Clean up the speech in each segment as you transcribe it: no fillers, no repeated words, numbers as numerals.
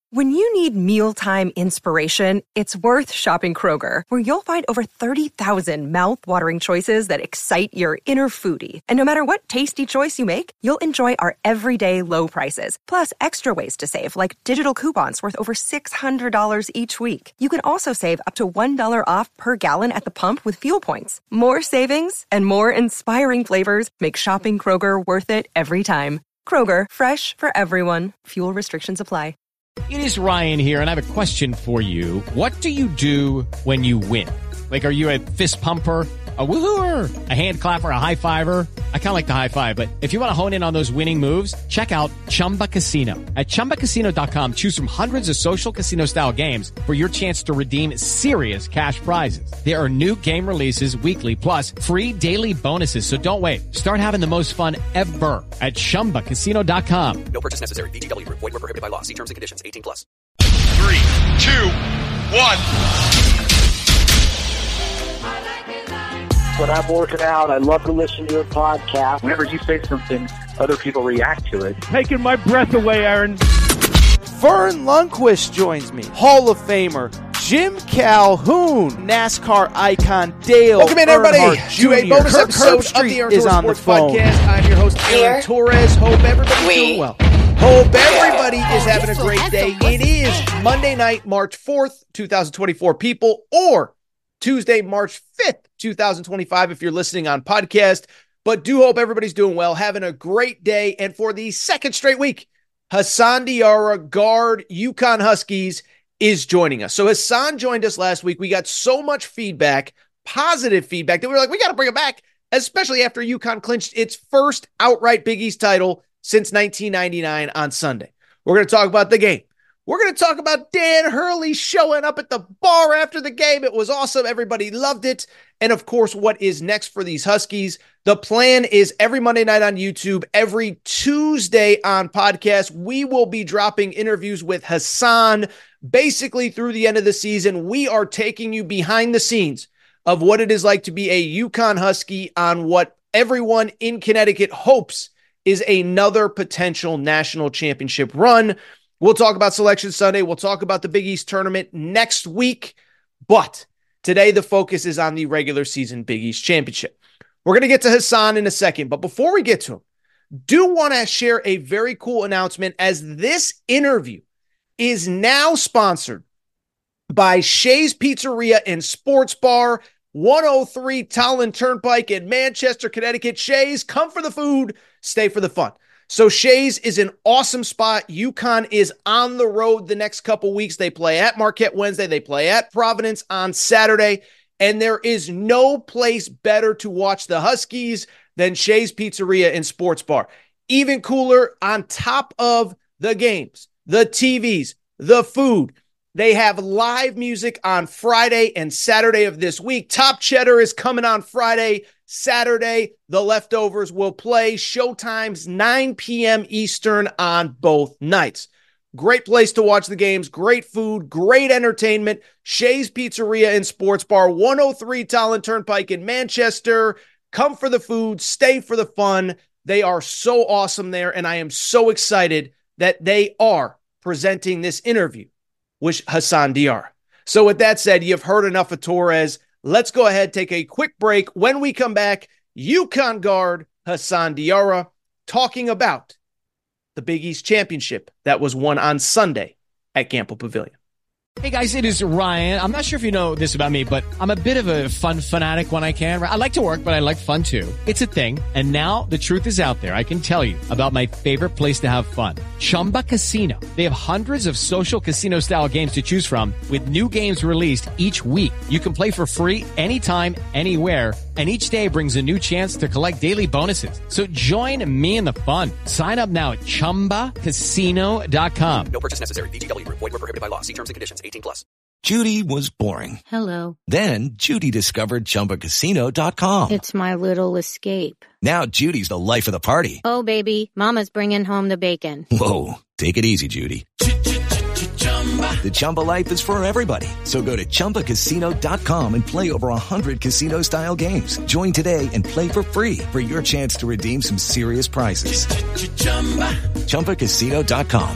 When you need mealtime inspiration, it's worth shopping Kroger, where you'll find over 30,000 mouth-watering choices that excite your inner foodie. And no matter what tasty choice you make, you'll enjoy our everyday low prices, plus extra ways to save, like digital coupons worth over $600 each week. You can also save up to $1 off per gallon at the pump with fuel points. More savings and more inspiring flavors make shopping Kroger worth it every time. Kroger, fresh for everyone. Fuel restrictions apply. It is Ryan here, and I have a question for you. What do you do when you win? Like, are you a fist pumper, a woo-hooer, a hand clapper, a high-fiver? I kind of like the high-five, but if you want to hone in on those winning moves, check out Chumba Casino. At ChumbaCasino.com, choose from hundreds of social casino-style games for your chance to redeem serious cash prizes. There are new game releases weekly, plus free daily bonuses, so don't wait. Start having the most fun ever at ChumbaCasino.com. No purchase necessary. VGW Group. Void where prohibited by law. See terms and conditions. 18+. 3, 2, 1. When I'm working out, I love to listen to your podcast. Whenever you say something, other people react to it. Taking my breath away, Aaron. Vern Lundquist joins me. Hall of Famer Jim Calhoun, NASCAR icon Dale Welcome in, everybody, Earnhardt to a Jr. bonus Kirk episode Herbstreit of the Aaron is Torres on the Sports phone. Podcast. I'm your host, Aaron Torres. Hope everybody's doing well. Hope everybody is having a great day. It is Monday night, March 4th, 2024, people, or Tuesday, March 5th, 2025, if you're listening on podcast. But do hope everybody's doing well, having a great day. And for the second straight week, Hassan Diarra, guard UConn Huskies, is joining us. So Hassan joined us last week. We got so much feedback, positive feedback, that we were like, we got to bring it back, especially after UConn clinched its first outright Big East title since 1999 on Sunday. We're going to talk about the game. We're going to talk about Dan Hurley showing up at the bar after the game. It was awesome. Everybody loved it. And of course, what is next for these Huskies? The plan is every Monday night on YouTube, every Tuesday on podcast, we will be dropping interviews with Hassan. Basically, through the end of the season, we are taking you behind the scenes of what it is like to be a UConn Husky on what everyone in Connecticut hopes is another potential national championship run. We'll talk about Selection Sunday. We'll talk about the Big East tournament next week. But today, the focus is on the regular season Big East championship. We're going to get to Hassan in a second. But before we get to him, do want to share a very cool announcement, as this interview is now sponsored by Shea's Pizzeria and Sports Bar, 103 Tolland Turnpike in Manchester, Connecticut. Shea's, come for the food, stay for the fun. So Shea's is an awesome spot. UConn is on the road the next couple weeks. They play at Marquette Wednesday. They play at Providence on Saturday. And there is no place better to watch the Huskies than Shea's Pizzeria and Sports Bar. Even cooler, on top of the games, the TVs, the food, they have live music on Friday and Saturday of this week. Top Cheddar is coming on Friday. Saturday, The Leftovers will play. Showtimes 9 p.m. Eastern on both nights. Great place to watch the games. Great food. Great entertainment. Shea's Pizzeria and Sports Bar, 103 Tolland Turnpike in Manchester. Come for the food. Stay for the fun. They are so awesome there, and I am so excited that they are presenting this interview with Hassan Diarra. So with that said, you've heard enough of Torres. Let's go ahead, take a quick break. When we come back, UConn guard Hassan Diarra talking about the Big East Championship that was won on Sunday at Gampel Pavilion. Hey guys, it is Ryan. I'm not sure if you know this about me, but I'm a bit of a fun fanatic when I can. I like to work, but I like fun too. It's a thing. And now the truth is out there. I can tell you about my favorite place to have fun. Chumba Casino. They have hundreds of social casino style games to choose from, with new games released each week. You can play for free anytime, anywhere. And each day brings a new chance to collect daily bonuses. So join me in the fun. Sign up now at ChumbaCasino.com. No purchase necessary. VGW Group. Void where prohibited by law. See terms and conditions. 18+. Judy was boring. Hello. Then Judy discovered ChumbaCasino.com. It's my little escape. Now Judy's the life of the party. Oh, baby, mama's bringing home the bacon. Whoa, take it easy, Judy. The Chumba life is for everybody. So go to ChumbaCasino.com and play over 100 casino-style games. Join today and play for free for your chance to redeem some serious prizes. ChumbaCasino.com.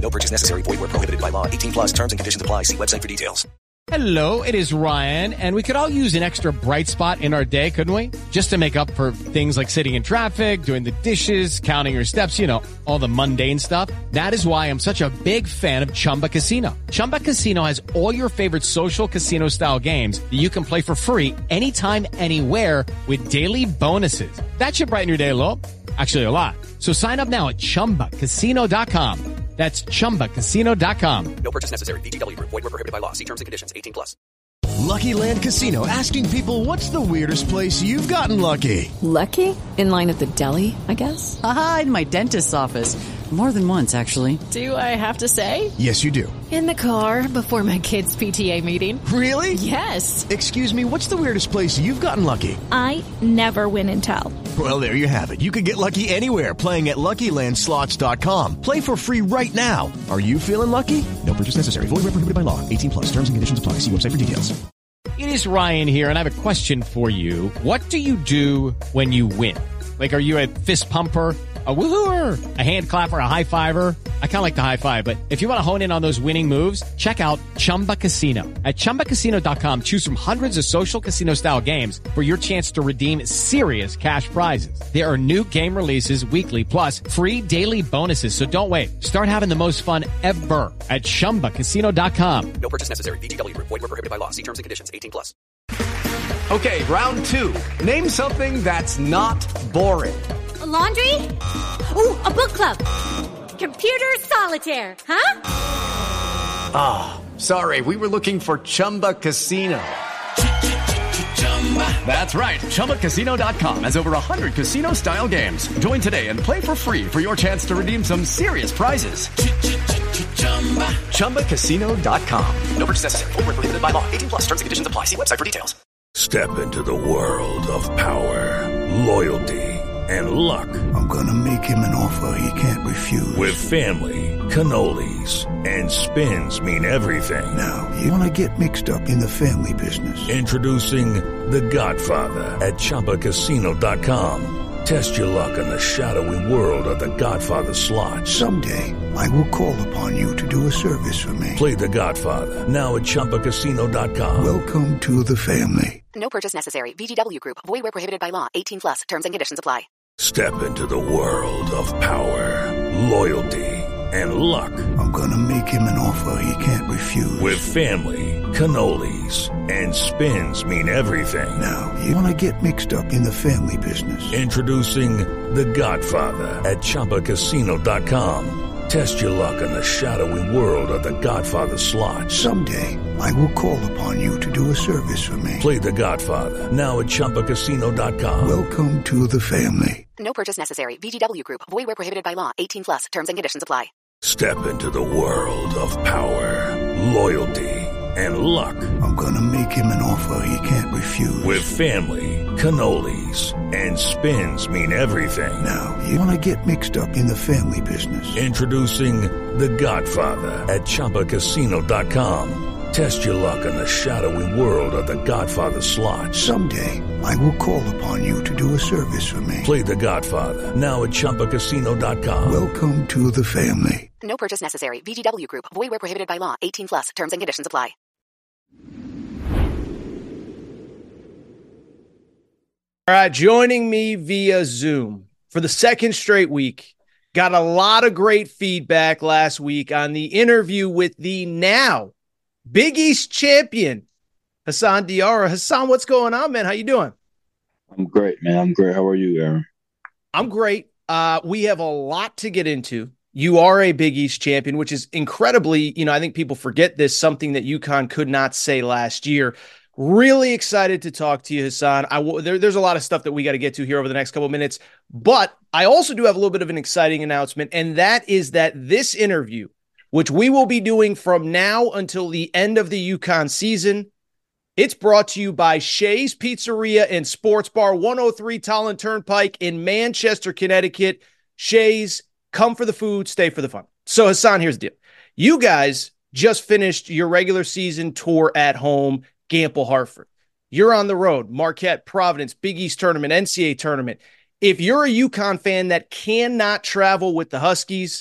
No purchase necessary. Void where prohibited by law. 18 plus terms and conditions apply. See website for details. Hello, it is Ryan, and we could all use an extra bright spot in our day, couldn't we? Just to make up for things like sitting in traffic, doing the dishes, counting your steps, you know, all the mundane stuff. That is why I'm such a big fan of Chumba Casino. Chumba Casino has all your favorite social casino-style games that you can play for free anytime, anywhere with daily bonuses. That should brighten your day a little. Actually, a lot. So sign up now at ChumbaCasino.com. That's ChumbaCasino.com. No purchase necessary. VGW Group. Void where prohibited by law. See terms and conditions. 18 plus. Lucky Land Casino, asking people, what's the weirdest place you've gotten lucky? Lucky? In line at the deli, I guess? Aha, in my dentist's office. More than once, actually. Do I have to say? Yes, you do. In the car before my kids' PTA meeting. Really? Yes. Excuse me, what's the weirdest place you've gotten lucky? I never win and tell. Well, there you have it. You can get lucky anywhere, playing at LuckyLandSlots.com. Play for free right now. Are you feeling lucky? No purchase necessary. Void where prohibited by law. 18 plus. Terms and conditions apply. See website for details. It is Ryan here, and I have a question for you. What do you do when you win? Like, are you a fist pumper, a woohooer, a hand clapper, a high fiver? I kind of like the high five, but if you want to hone in on those winning moves, check out Chumba Casino. At ChumbaCasino.com, choose from hundreds of social casino-style games for your chance to redeem serious cash prizes. There are new game releases weekly, plus free daily bonuses, so don't wait. Start having the most fun ever at ChumbaCasino.com. No purchase necessary. VGW Group. Void where prohibited by law. See terms and conditions. 18 plus. Okay, round two. Name something that's not boring. A laundry? Ooh, a book club. Computer solitaire, huh? Ah, oh, sorry. We were looking for Chumba Casino. That's right. ChumbaCasino.com has over 100 casino-style games. Join today and play for free for your chance to redeem some serious prizes. ChumbaCasino.com. No purchase necessary. Void where prohibited by law. 18 plus. Terms and conditions apply. See website for details. Step into the world of power, loyalty, and luck. I'm gonna make him an offer he can't refuse. With family, cannolis, and spins mean everything. Now, you wanna get mixed up in the family business. Introducing The Godfather at ChumbaCasino.com. Test your luck in the shadowy world of The Godfather slot. Someday, I will call upon you to do a service for me. Play The Godfather, now at ChumbaCasino.com. Welcome to the family. No purchase necessary. VGW Group. Void where prohibited by law. 18 plus. Terms and conditions apply. Step into the world of power, loyalty, and luck. I'm gonna make him an offer he can't refuse. With family, cannolis, and spins mean everything. Now, you wanna get mixed up in the family business. Introducing The Godfather at ChumbaCasino.com. Test your luck in the shadowy world of The Godfather slot. Someday, I will call upon you to do a service for me. Play The Godfather, now at ChumbaCasino.com. Welcome to the family. No purchase necessary. VGW Group. Void where prohibited by law. 18 plus. Terms and conditions apply. Step into the world of power, loyalty, and luck. I'm gonna make him an offer he can't refuse. With family, cannolis, and spins mean everything. Now, you wanna get mixed up in the family business. Introducing The Godfather at ChumbaCasino.com. Test your luck in the shadowy world of The Godfather slot. Someday, I will call upon you to do a service for me. Play The Godfather, now at ChumbaCasino.com. Welcome to the family. No purchase necessary. VGW Group. Void where prohibited by law. 18 plus. Terms and conditions apply. All right, joining me via Zoom for the second straight week. Got a lot of great feedback last week on the interview with the now Big East champion, Hassan Diarra. Hassan, what's going on, man? How you doing? I'm great, man. I'm great. How are you, Aaron? I'm great. We have a lot to get into. You are a Big East champion, which is incredibly, I think people forget this, something that UConn could not say last year. Really excited to talk to you, Hassan. There's a lot of stuff that we got to get to here over the next couple of minutes, but I also do have a little bit of an exciting announcement, and that is that this interview, which we will be doing from now until the end of the UConn season, it's brought to you by Shea's Pizzeria and Sports Bar, 103 Tolland Turnpike in Manchester, Connecticut. Shea's, come for the food, stay for the fun. So, Hassan, here's the deal. You guys just finished your regular season tour at home, Gampel Hartford. You're on the road, Marquette, Providence, Big East tournament, NCAA tournament. If you're a UConn fan that cannot travel with the Huskies,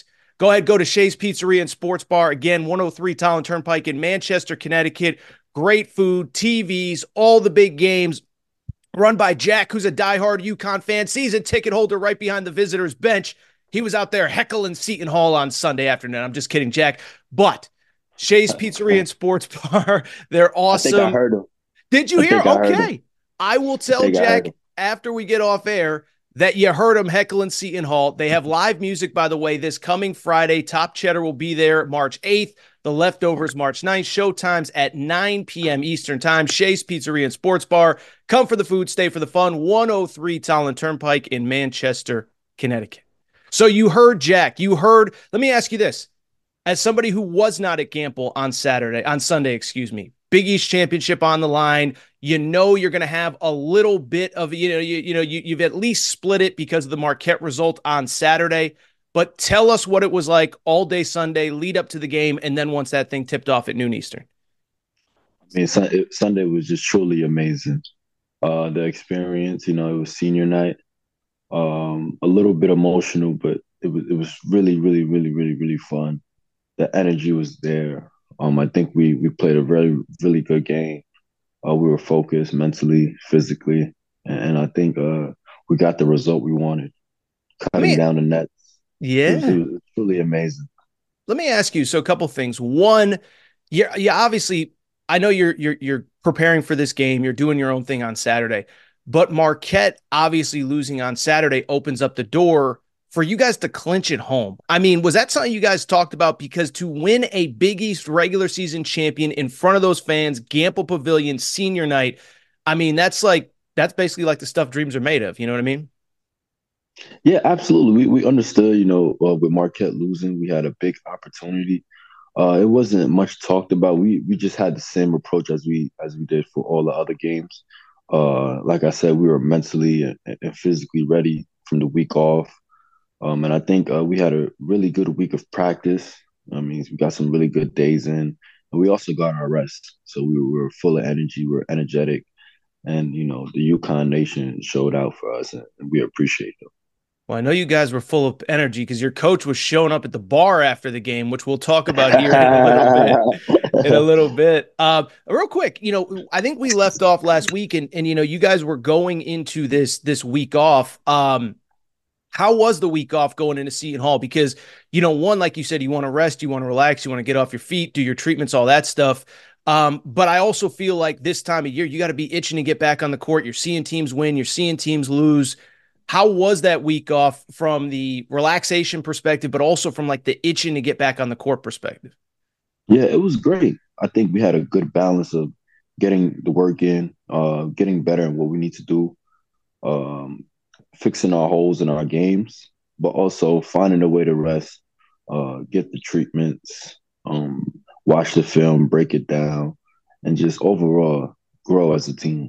go ahead, go to Shea's Pizzeria and Sports Bar. Again, 103 Tolland Turnpike in Manchester, Connecticut. Great food, TVs, all the big games. Run by Jack, who's a diehard UConn fan, season ticket holder right behind the visitors' bench. He was out there heckling Seton Hall on Sunday afternoon. I'm just kidding, Jack. But Shea's Pizzeria and Sports Bar, they're awesome. I think I heard him. Did you hear? Okay. I will tell Jack after we get off air that you heard him heckling Seton Hall. They have live music, by the way, this coming Friday. Top Cheddar will be there March 8th. The Leftovers March 9th. Showtimes at 9 p.m. Eastern Time. Shea's Pizzeria and Sports Bar. Come for the food, stay for the fun. 103 Tolland Turnpike in Manchester, Connecticut. So you heard Jack. Let me ask you this. As somebody who was not at Gampel on Sunday, Big East Championship on the line, you're going to have a little bit of, you've at least split it because of the Marquette result on Saturday. But tell us what it was like all day Sunday, lead up to the game, and then once that thing tipped off at noon Eastern. I mean, Sunday was just truly amazing. The experience, it was senior night. A little bit emotional, but it was really, really, really, really, really fun. The energy was there. I think we played a very, really good game. We were focused mentally, physically, and I think we got the result we wanted. Cutting down the nets. Yeah. It was truly amazing. Let me ask you, so a couple things. One, you obviously, I know you're preparing for this game. You're doing your own thing on Saturday. But Marquette obviously losing on Saturday opens up the door for you guys to clinch at home. I mean, was that something you guys talked about? Because to win a Big East regular season champion in front of those fans, Gampel Pavilion, senior night, I mean, that's basically like the stuff dreams are made of. You know what I mean? Yeah, absolutely. We understood, with Marquette losing, we had a big opportunity. It wasn't much talked about. We just had the same approach as we did for all the other games. Like I said, we were mentally and physically ready from the week off. And I think we had a really good week of practice. I mean, we got some really good days in. And we also got our rest. So we were full of energy. We were energetic. And, the UConn Nation showed out for us, and we appreciate them. Well, I know you guys were full of energy because your coach was showing up at the bar after the game, which we'll talk about here in a little bit. Real quick, I think we left off last week and you guys were going into this week off. How was the week off going into Seton Hall? Because, one, like you said, you want to rest, you want to relax, you want to get off your feet, do your treatments, all that stuff. But I also feel like this time of year, you got to be itching to get back on the court. You're seeing teams win, you're seeing teams lose. How was that week off from the relaxation perspective, but also from like the itching to get back on the court perspective? Yeah, it was great. I think we had a good balance of getting the work in, getting better in what we need to do, fixing our holes in our games, but also finding a way to rest, get the treatments, watch the film, break it down, and just overall grow as a team.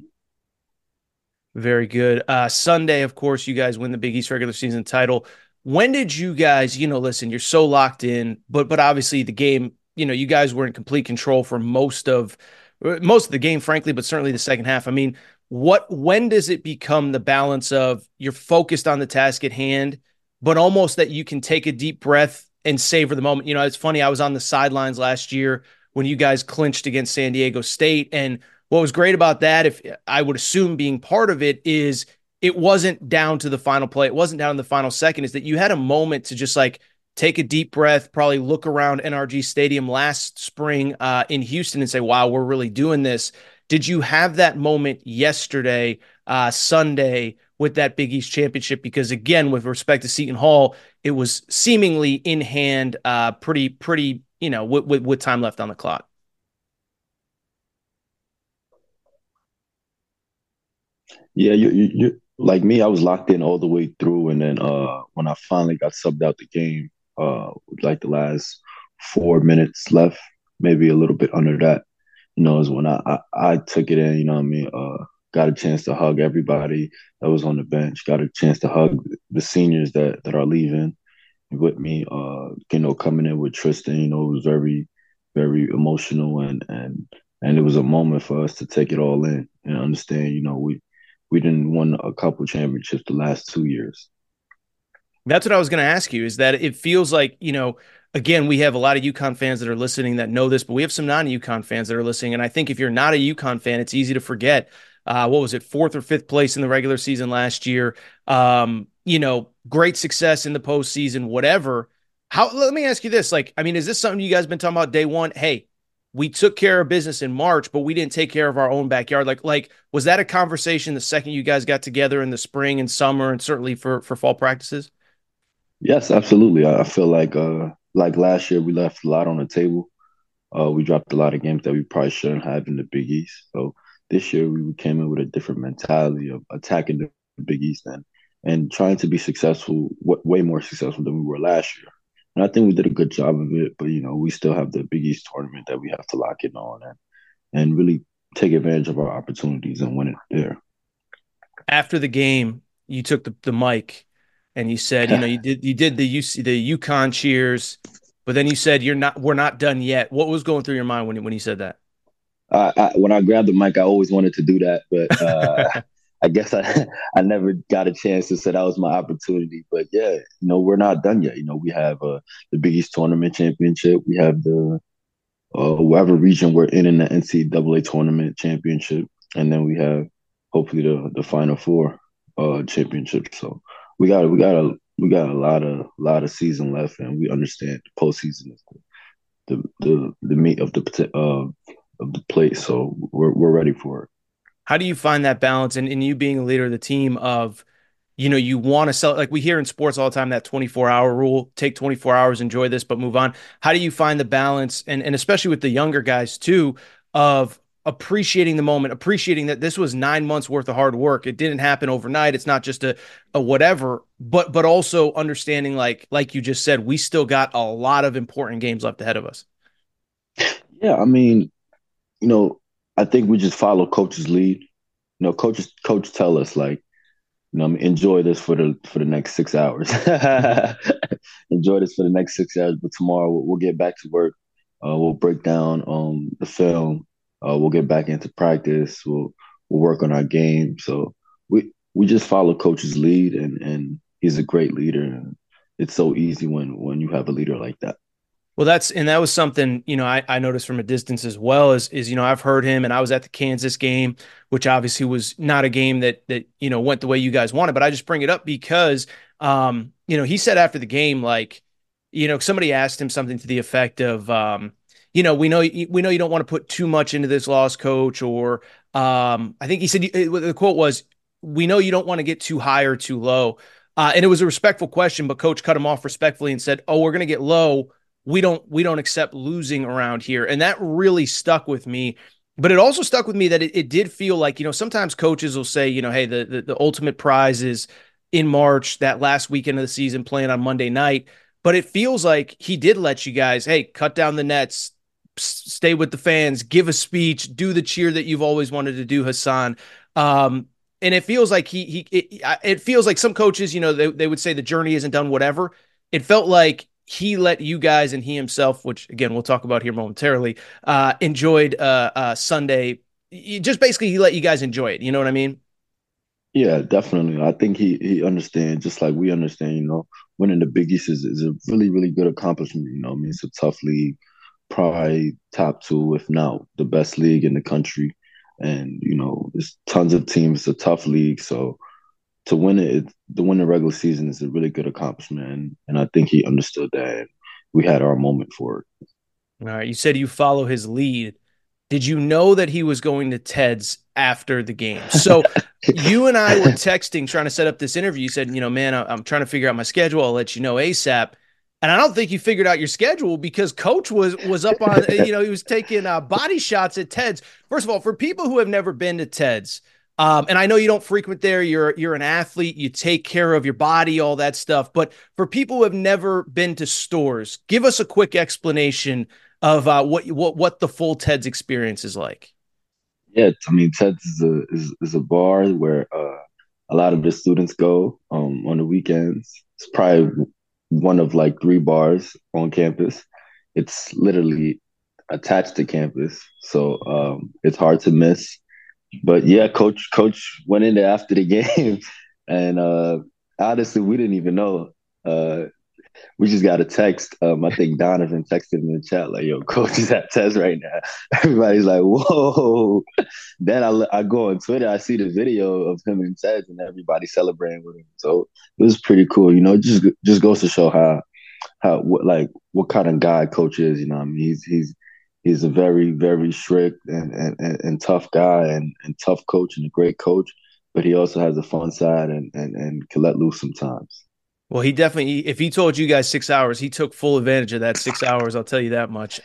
Very good. Sunday, of course, you guys win the Big East regular season title. When did you guys, listen, you're so locked in, but obviously the game, you guys were in complete control for most of the game, frankly, but certainly the second half. I mean, when does it become the balance of you're focused on the task at hand, but almost that you can take a deep breath and savor the moment? It's funny. I was on the sidelines last year when you guys clinched against San Diego State, and what was great about that, if I would assume being part of it, is it wasn't down to the final play. It wasn't down in the final second. Is that you had a moment to just like take a deep breath, probably look around NRG Stadium last spring in Houston and say, wow, we're really doing this. Did you have that moment yesterday, Sunday, with that Big East championship? Because again, with respect to Seton Hall, it was seemingly in hand pretty, with time left on the clock. Yeah, you like me. I was locked in all the way through, and then when I finally got subbed out the game, like the last 4 minutes left, maybe a little bit under that, is when I took it in. What I mean, got a chance to hug everybody that was on the bench. Got a chance to hug the seniors that are leaving with me. Coming in with Tristan, it was very, very emotional, and it was a moment for us to take it all in and understand. We didn't win a couple championships the last 2 years. That's what I was going to ask you, is that it feels like, again, we have a lot of UConn fans that are listening that know this, but we have some non-UConn fans that are listening. And I think if you're not a UConn fan, it's easy to forget, what was it, 4th or 5th place in the regular season last year. Great success in the postseason, whatever. Let me ask you this. Is this something you guys been talking about day one? Hey, we took care of business in March, but we didn't take care of our own backyard. Was that a conversation the second you guys got together in the spring and summer and certainly for fall practices? Yes, absolutely. I feel like last year we left a lot on the table. We dropped a lot of games that we probably shouldn't have in the Big East. So this year we came in with a different mentality of attacking the Big East and trying to be successful, way more successful than we were last year. And I think we did a good job of it. But we still have the Big East tournament that we have to lock in on and really take advantage of our opportunities and win it there. After the game, you took the mic. And you said, you did the UConn cheers, but then you said we're not done yet. What was going through your mind when you said that? When I grabbed the mic, I always wanted to do that, but I guess I never got a chance to say that was my opportunity. But yeah, we're not done yet. We have the Big East Tournament Championship. We have the whatever region we're in the NCAA Tournament Championship, and then we have hopefully the Final Four championship. So. We got a lot of season left, and we understand the postseason is the meat of the plate. So we're ready for it. How do you find that balance, and you being a leader of the team of, you want to sell, like we hear in sports all the time, that 24-hour rule, take 24 hours, enjoy this, but move on. How do you find the balance, and especially with the younger guys too, of appreciating the moment, appreciating that this was 9 months worth of hard work. It didn't happen overnight. It's not just a whatever, but also understanding, like you just said, we still got a lot of important games left ahead of us. Yeah. I think we just follow coach's lead. Coach tell us enjoy this for the next 6 hours. Enjoy this for the next 6 hours. But tomorrow we'll get back to work. We'll break down the film. We'll get back into practice. We'll work on our game. So we just follow coach's lead, and he's a great leader. And it's so easy when you have a leader like that. Well, that was something, I noticed from a distance as well as I've heard him, and I was at the Kansas game, which obviously was not a game that went the way you guys wanted. But I just bring it up because, he said after the game, somebody asked him something to the effect of, we know you don't want to put too much into this loss, coach, or I think he said, the quote was, we know you don't want to get too high or too low. And it was a respectful question, but coach cut him off respectfully and said, we're going to get low. We don't accept losing around here. And that really stuck with me. But it also stuck with me that it did feel like, sometimes coaches will say, hey, the ultimate prize is in March, that last weekend of the season, playing on Monday night. But it feels like he did let you guys, hey, cut down the nets, stay with the fans, give a speech, do the cheer that you've always wanted to do, Hassan. And it feels like it feels like some coaches, they would say the journey isn't done, whatever. It felt like he let you guys and he himself, which again, we'll talk about here momentarily, enjoyed Sunday. Just basically he let you guys enjoy it. You know what I mean? Yeah, definitely. I think he understands, just like we understand, winning the Big East is a really, really good accomplishment. It's a tough league, probably top 2, if not the best league in the country. And, there's tons of teams. It's a tough league. So to win the regular season is a really good accomplishment. And I think he understood that. And we had our moment for it. All right. You said you follow his lead. Did you know that he was going to Ted's after the game? So you and I were texting, trying to set up this interview. You said, man, I'm trying to figure out my schedule. I'll let you know ASAP. And I don't think you figured out your schedule because coach was up on, he was taking body shots at Ted's. First of all, for people who have never been to Ted's, and I know you don't frequent there, you're an athlete, you take care of your body, all that stuff. But for people who have never been to stores, give us a quick explanation of what the full Ted's experience is like. Yeah, Ted's is a bar where a lot of the students go on the weekends. It's probably one of 3 bars on campus. It's literally attached to campus, so it's hard to miss. But yeah, coach went in there after the game, and honestly, we didn't even know Uh, we just got a text. I think Donovan texted in the chat like, "Yo, coach is at test right now." Everybody's like, "Whoa!" Then I go on Twitter, I see the video of him and Tez, and everybody celebrating with him. So it was pretty cool. You know, it just goes to show what kind of guy coach is. You know, I mean, he's a very very strict and tough guy and tough coach and a great coach, but he also has a fun side and can let loose sometimes. Well, he definitely, if he told you guys 6 hours, he took full advantage of that 6 hours. I'll tell you that much.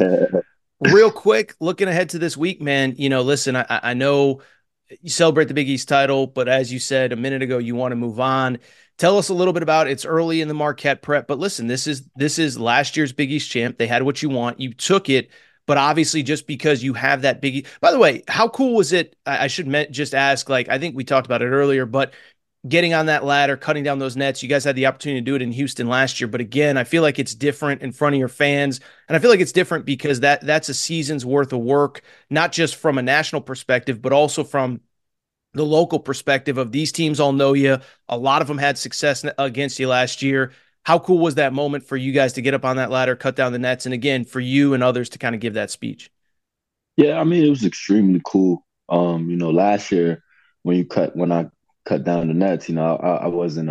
Real quick, looking ahead to this week, man, you know, listen, I know you celebrate the Big East title, but as you said a minute ago, you want to move on. Tell us a little bit about it's early in the Marquette prep, but listen, this is last year's Big East champ. They had what you want. You took it, but obviously just because you have that Big East. By the way, how cool was it? I should just ask, like, I think we talked about it earlier, but getting on that ladder, cutting down those nets. You guys had the opportunity to do it in Houston last year, but again, I feel like it's different in front of your fans, and I feel like it's different because that's a season's worth of work, not just from a national perspective, but also from the local perspective of these teams all know you. A lot of them had success against you last year. How cool was that moment for you guys to get up on that ladder, cut down the nets, and again, for you and others to kind of give that speech? Yeah, I mean, it was extremely cool. You know, last year when I cut down the nets, you know, I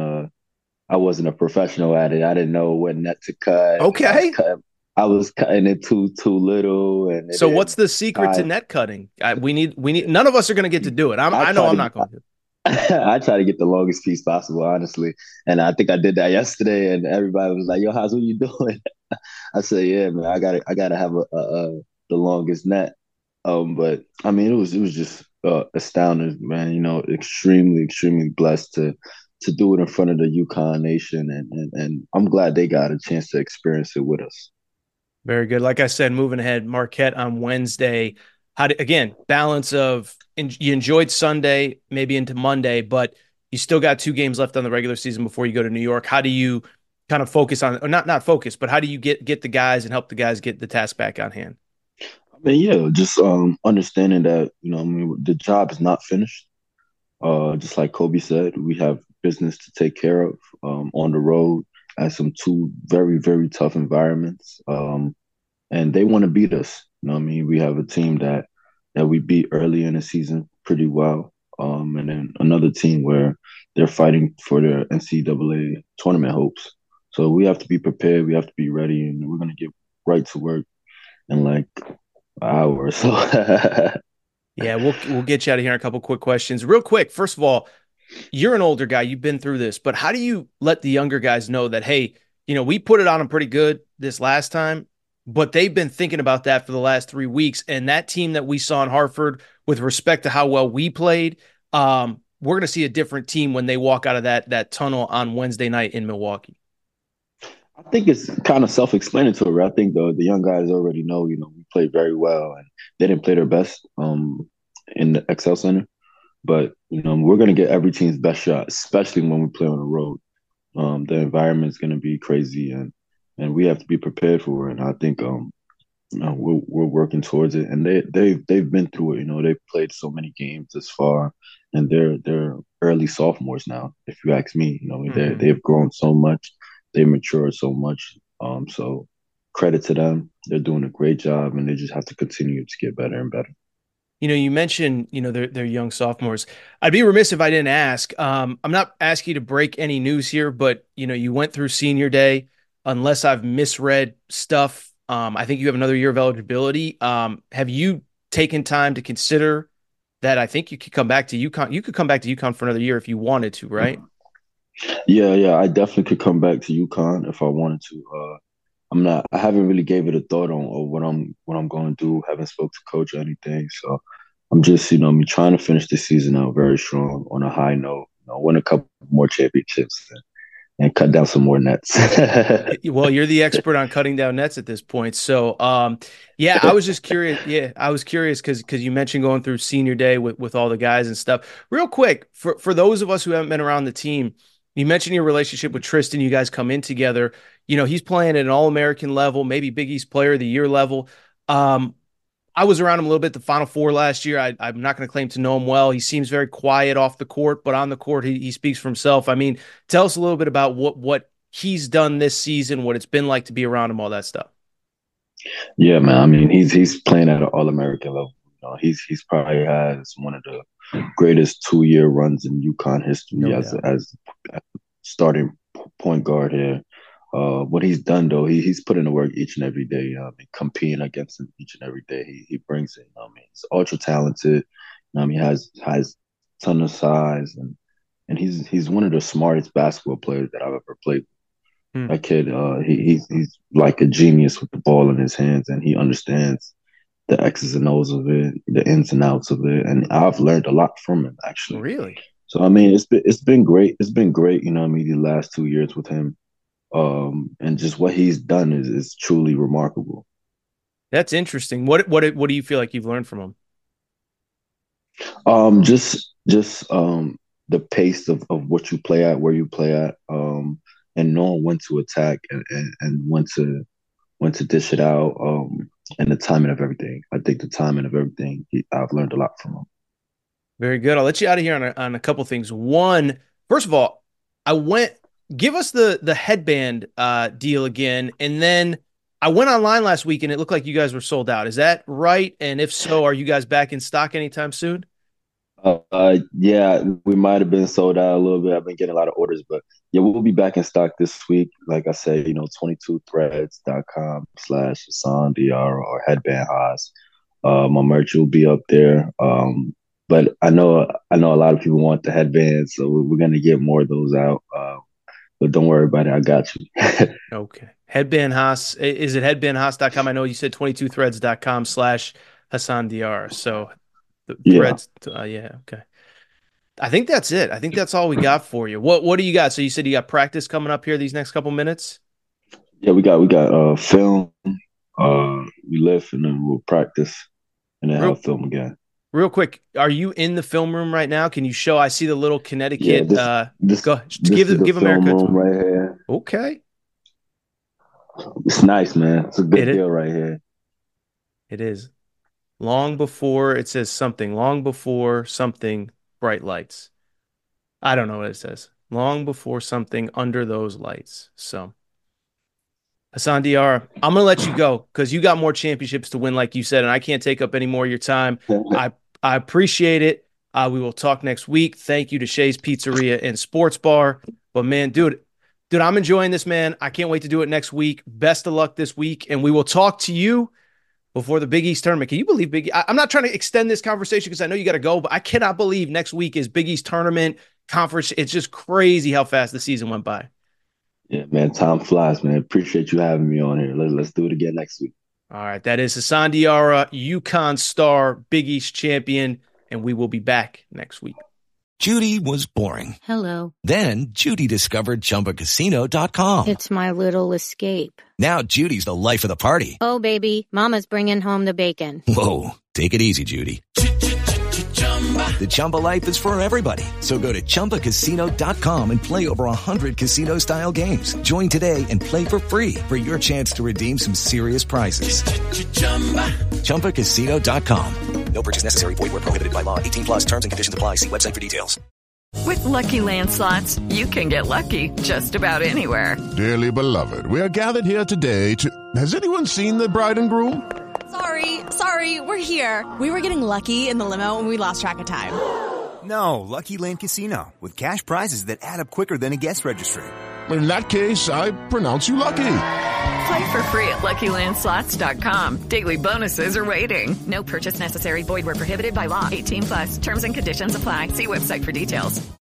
wasn't a professional at it. I didn't know what net to cut. Okay. I was cutting it too little. And so what's the secret to net cutting? We need none of us are going to get to do it. I know I'm not going to. I try to get the longest piece possible, honestly. And I think I did that yesterday, and everybody was like, "Yo, how's what you doing?" I said, "Yeah, man, I gotta have the longest net." But I mean, it was just astounding, man. You know, extremely blessed to do it in front of the UConn nation, and I'm glad they got a chance to experience it with us. Very good. Like I said, moving ahead, Marquette on Wednesday. Again, balance of you enjoyed Sunday, maybe into Monday, but you still got 2 games left on the regular season before you go to New York. How do you kind of focus on, or not focus, but how do you get the guys and help the guys get the task back on hand? I mean, yeah, just understanding that, you know, I mean, the job is not finished. Just like Kobe said, we have business to take care of on the road at some 2 very, very tough environments. And they want to beat us. You know what I mean? We have a team that we beat early in the season pretty well. And then another team where they're fighting for their NCAA tournament hopes. So we have to be prepared. We have to be ready, and we're going to get right to work in like an hour or so. Yeah, we'll get you out of here in a couple quick questions. Real quick, first of all, you're an older guy. You've been through this. But how do you let the younger guys know that, hey, you know, we put it on them pretty good this last time, but they've been thinking about that for the last 3 weeks. And that team that we saw in Hartford, with respect to how well we played, we're going to see a different team when they walk out of that tunnel on Wednesday night in Milwaukee. I think it's kind of self-explanatory. I think the young guys already know, you know, we played very well, and they didn't play their best in the XL Center. But, you know, we're going to get every team's best shot, especially when we play on the road. The environment is going to be crazy, and we have to be prepared for it. And I think you know, we're working towards it. And they've been through it. You know, they've played so many games this far, and they're early sophomores now. If you ask me, you know, they've grown so much, they matured so much. So credit to them. They're doing a great job, and they just have to continue to get better and better. You know, you mentioned, you know, they're young sophomores. I'd be remiss if I didn't ask. I'm not asking you to break any news here, but, you know, you went through senior day. Unless I've misread stuff, I think you have another year of eligibility. Have you taken time to consider that? I think you could come back to UConn. You could come back to UConn for another year if you wanted to, right? Yeah, I definitely could come back to UConn if I wanted to. I haven't really gave it a thought on what I'm going to do. Haven't spoke to coach or anything. So I'm just, you know, I'm trying to finish the season out very strong on a high note. You know, win a couple more championships and cut down some more nets. Well, you're the expert on cutting down nets at this point. So, yeah, I was just curious. Yeah, I was curious because you mentioned going through senior day with all the guys and stuff. Real quick, for those of us who haven't been around the team, you mentioned your relationship with Tristan. You guys come in together. You know, he's playing at an All-American level, maybe Big East Player of the Year level. I was around him a little bit at the Final Four last year. I'm not going to claim to know him well. He seems very quiet off the court, but on the court, he speaks for himself. I mean, tell us a little bit about what he's done this season, what it's been like to be around him, all that stuff. Yeah, man. I mean, he's playing at an All-American level. You know, he's probably has one of the greatest 2-year runs in UConn history as starting point guard here. What he's done though, he's putting the work each and every day. Competing against him each and every day. He brings it. He's ultra talented. He has a ton of size, and he's one of the smartest basketball players that I've ever played with. That kid, he's like a genius with the ball in his hands, and he understands the X's and O's of it, the ins and outs of it, and I've learned a lot from him actually. Really? So I mean, it's been great. It's been great. The last 2 years with him. And just what he's done is truly remarkable. That's interesting. What do you feel like you've learned from him? Just the pace of what you play at, where you play at, and knowing when to attack and when to dish it out, and the timing of everything. I think the timing of everything, I've learned a lot from him. Very good. I'll let you out of here on a couple things. One, first of all, give us the headband deal again. And then I went online last week and it looked like you guys were sold out. Is that right? And if so, are you guys back in stock anytime soon? Yeah, we might have been sold out a little bit. I've been getting a lot of orders, but yeah, we'll be back in stock this week. Like I said, 22threads.com/Hassan Diarra or Headband Haas. My merch will be up there. But I know a lot of people want the headbands, so we're going to get more of those out. But don't worry about it. I got you. Okay. Headband Haas. Is it headbandhaas.com? I know you said 22threads.com/Hassan Diarra. So the threads. Yeah. Okay. I think that's it. I think that's all we got for you. What do you got? So you said you got practice coming up here these next couple minutes? Yeah, we got film. We lift and then we'll practice and then have film again. Real quick, are you in the film room right now? Can you show? I see the little Connecticut. Yeah, go give America film room right here. Okay, it's nice, man. It's a good deal right here. It is. Long before it says something. Long before something. Bright lights. I don't know what it says. Long before something under those lights. So, Hassan Diarra, I'm going to let you go because you got more championships to win, like you said, and I can't take up any more of your time. I appreciate it. We will talk next week. Thank you to Shay's Pizzeria and Sports Bar. But, man, dude, I'm enjoying this, man. I can't wait to do it next week. Best of luck this week, and we will talk to you before the Big East tournament. Can you believe Big East? I'm not trying to extend this conversation because I know you got to go, but I cannot believe next week is Big East tournament conference. It's just crazy how fast the season went by. Yeah, man, time flies, man. Appreciate you having me on here. Let's do it again next week. All right, that is Hassan Diarra, UConn star, Big East champion, and we will be back next week. Judy was boring. Hello. Then Judy discovered ChumbaCasino.com. It's my little escape. Now Judy's the life of the party. Oh, baby, mama's bringing home the bacon. Whoa, take it easy, Judy. The Chumba life is for everybody. So go to ChumbaCasino.com and play over 100 casino-style games. Join today and play for free for your chance to redeem some serious prizes. ChumbaCasino.com. No purchase necessary. Void where prohibited by law. 18+ terms and conditions apply. See website for details. With Lucky Land Slots, you can get lucky just about anywhere. Dearly beloved, we are gathered here today to... Has anyone seen the bride and groom? Sorry, we're here. We were getting lucky in the limo and we lost track of time. No, Lucky Land Casino, with cash prizes that add up quicker than a guest registry. In that case, I pronounce you lucky. Play for free at LuckyLandSlots.com. Daily bonuses are waiting. No purchase necessary. Void where prohibited by law. 18+. Terms and conditions apply. See website for details.